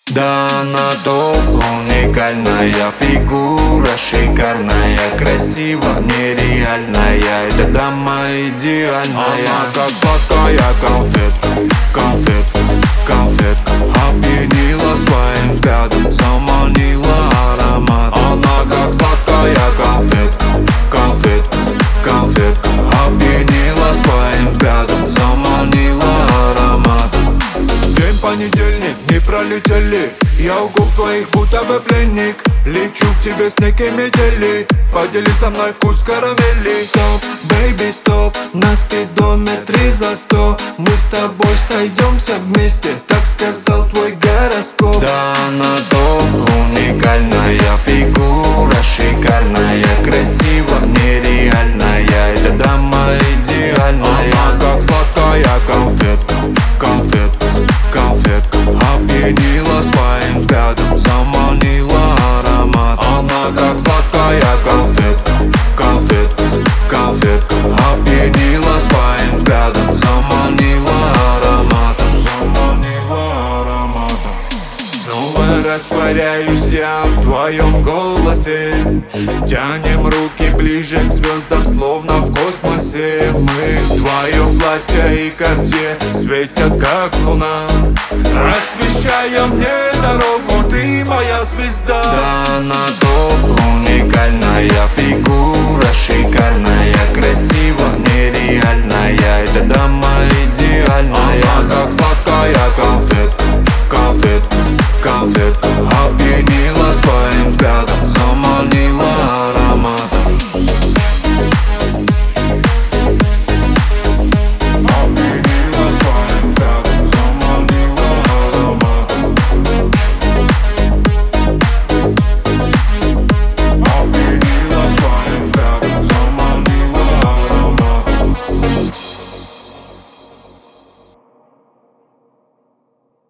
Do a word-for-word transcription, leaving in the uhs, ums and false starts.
Да она топ, уникальная фигура, шикарная, красиво, нереальная. Это дама идеальная. Она как сладкая конфетка, конфетка, конфетка. Опьянила своим взглядом, заманила аромат. Она как сладкая конфетка, конфетка, конфетка. Опьянила своим взглядом, заманила аромат. День понедельник, не пролетели. Я у губ твоих будто бы пленник. Лечу к тебе с некой метели. Подели со мной вкус карамели. Стоп, бэйби, стоп. На спидометре за сто. Мы с тобой сойдемся вместе, так сказал твой гороскоп. Да она топ, уникальная фигура, шикарная, красиво, нереальная. Это дама идеальная. Она как сладкая конфетка, конфетка, конфетка. Опьянила своим взглядом, заманила аромат. Она как сладкая конфетка, конфетка, конфетка. Опьянила своим взглядом, заманила ароматом, заманила ароматом. Снова растворяюсь я в твоем голосе. Тянем руки ближе к звездам, словно в космосе. Мы в твоем платье и карте светят как луна, освещая мне дорогу, ты моя звезда. Да она топ, уникальная фигура, шикарная, красиво, нереальная. Это дама идеальная. Она как сладкая